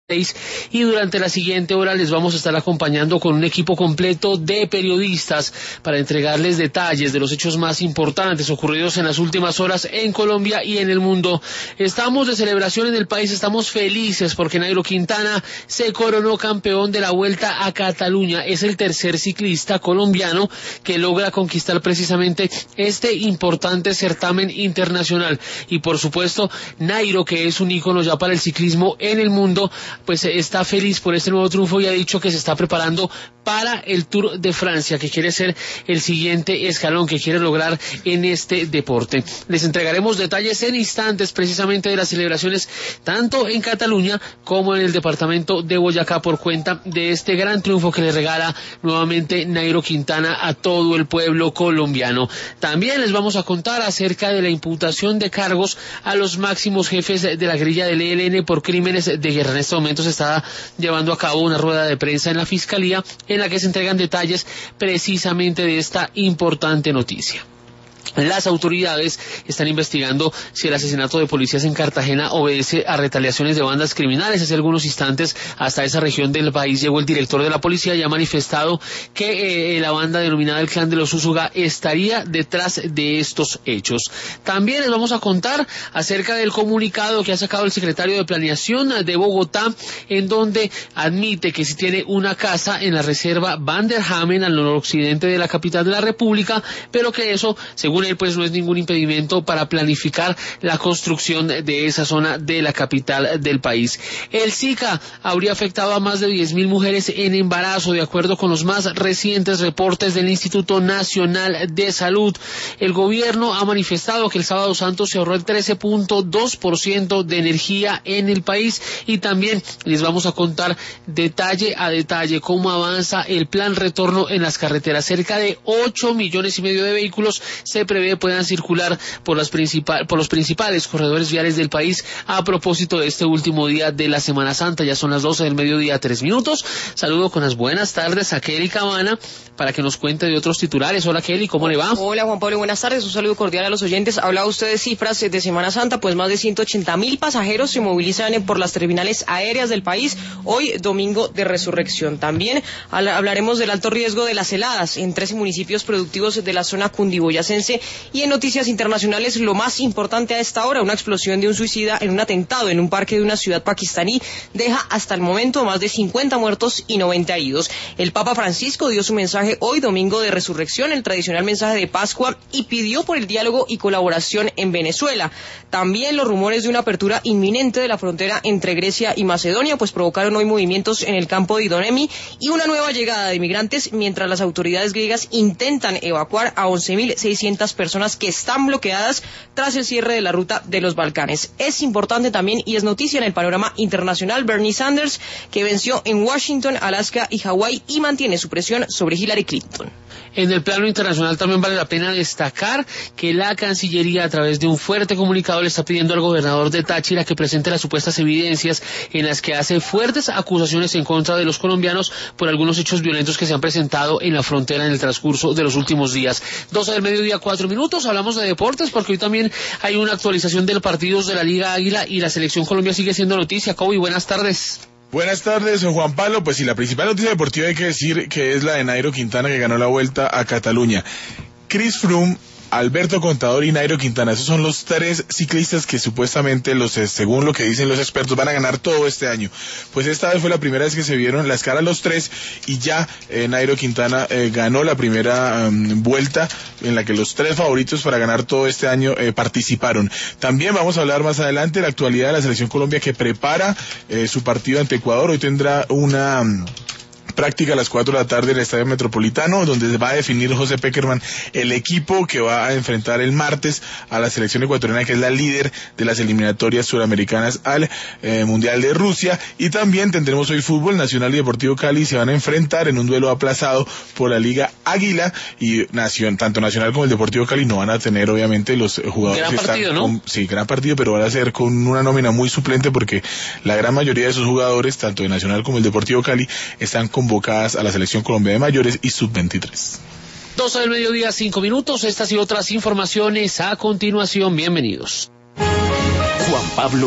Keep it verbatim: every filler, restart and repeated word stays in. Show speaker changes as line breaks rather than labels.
Y durante la siguiente hora les vamos a estar acompañando con un equipo completo de periodistas para entregarles detalles de los hechos más importantes ocurridos en las últimas horas en Colombia y en el mundo. Estamos de celebración en el país, estamos felices porque Nairo Quintana se coronó campeón de la Vuelta a Cataluña. Es el tercer ciclista colombiano que logra conquistar precisamente este importante certamen internacional. Y por supuesto, Nairo, que es un ícono ya para el ciclismo en el mundo, pues está feliz por este nuevo triunfo y ha dicho que se está preparando para el Tour de Francia, que quiere ser el siguiente escalón que quiere lograr en este deporte. Les entregaremos detalles en instantes precisamente de las celebraciones tanto en Cataluña como en el departamento de Boyacá por cuenta de este gran triunfo que le regala nuevamente Nairo Quintana a todo el pueblo colombiano. También les vamos a contar acerca de la imputación de cargos a los máximos jefes de la guerrilla del E L N por crímenes de guerra. En este momento se está llevando a cabo una rueda de prensa en la Fiscalía en la que se entregan detalles precisamente de esta importante noticia. Las autoridades están investigando si el asesinato de policías en Cartagena obedece a retaliaciones de bandas criminales. Hace algunos instantes hasta esa región del país llegó el director de la policía y ha manifestado que eh, la banda denominada el Clan de los Úsuga estaría detrás de estos hechos. También les vamos a contar acerca del comunicado que ha sacado el secretario de Planeación de Bogotá, en donde admite que si tiene una casa en la reserva Van der Hamen al noroccidente de la capital de la República, pero que eso, según él, pues no es ningún impedimento para planificar la construcción de esa zona de la capital del país. El Zika habría afectado a más de diez mil mujeres en embarazo, de acuerdo con los más recientes reportes del Instituto Nacional de Salud. El gobierno ha manifestado que el Sábado Santo se ahorró el trece punto dos por ciento de energía en el país, y también les vamos a contar detalle a detalle cómo avanza el plan retorno en las carreteras. Cerca de ocho millones y medio de vehículos se prevé puedan circular por las principal, por los principales corredores viales del país a propósito de este último día de la Semana Santa. Ya son las doce del mediodía, tres minutos. Saludo con las buenas tardes a Kelly Cabana para que nos cuente de otros titulares. Hola Kelly, ¿cómo le va?
Hola Juan Pablo, buenas tardes. Un saludo cordial a los oyentes. Hablaba usted de cifras de Semana Santa, pues más de ciento ochenta mil pasajeros se movilizan por las terminales aéreas del país hoy, domingo de Resurrección. También hablaremos del alto riesgo de las heladas en trece municipios productivos de la zona cundiboyacense. Y en noticias internacionales, lo más importante a esta hora, una explosión de un suicida en un atentado en un parque de una ciudad pakistaní deja hasta el momento más de cincuenta muertos y noventa heridos. El Papa Francisco dio su mensaje hoy, domingo de Resurrección, el tradicional mensaje de Pascua, y pidió por el diálogo y colaboración en Venezuela. También los rumores de una apertura inminente de la frontera entre Grecia y Macedonia, pues provocaron hoy movimientos en el campo de Idonemi y una nueva llegada de migrantes, mientras las autoridades griegas intentan evacuar a once mil seiscientas personas que están bloqueadas tras el cierre de la ruta de los Balcanes. Es importante también y es noticia en el panorama internacional Bernie Sanders, que venció en Washington, Alaska y Hawái y mantiene su presión sobre Hillary Clinton.
En el plano internacional también vale la pena destacar que la Cancillería, a través de un fuerte comunicado, le está pidiendo al gobernador de Táchira que presente las supuestas evidencias en las que hace fuertes acusaciones en contra de los colombianos por algunos hechos violentos que se han presentado en la frontera en el transcurso de los últimos días. doce del mediodía, cuatro minutos, hablamos de deportes porque hoy también hay una actualización de los partidos de la Liga Águila y la Selección Colombia sigue siendo noticia. Kobe, buenas tardes.
Buenas tardes, Juan Pablo. Pues sí, la principal noticia deportiva hay que decir que es la de Nairo Quintana, que ganó la Vuelta a Cataluña. Chris Froome, Alberto Contador y Nairo Quintana, esos son los tres ciclistas que supuestamente, los según lo que dicen los expertos, van a ganar todo este año. Pues esta vez fue la primera vez que se vieron las caras los tres y ya eh, Nairo Quintana eh, ganó la primera um, vuelta en la que los tres favoritos para ganar todo este año eh, participaron. También vamos a hablar más adelante de la actualidad de la Selección Colombia, que prepara eh, su partido ante Ecuador. Hoy tendrá una Um, práctica a las cuatro de la tarde en el Estadio Metropolitano, donde va a definir José Peckerman el equipo que va a enfrentar el martes a la selección ecuatoriana, que es la líder de las eliminatorias suramericanas al eh, Mundial de Rusia. Y también tendremos hoy fútbol. Nacional y Deportivo Cali se van a enfrentar en un duelo aplazado por la Liga Águila, y Nación, tanto Nacional como el Deportivo Cali no van a tener obviamente los jugadores
gran
que
partido,
están
¿no?
con, sí, gran partido, pero van a ser con una nómina muy suplente, porque la gran mayoría de esos jugadores, tanto de Nacional como el Deportivo Cali, están convocados a la Selección Colombia de mayores y sub veintitrés.
doce del mediodía, cinco minutos. Estas y otras informaciones a continuación. Bienvenidos.
Juan Pablo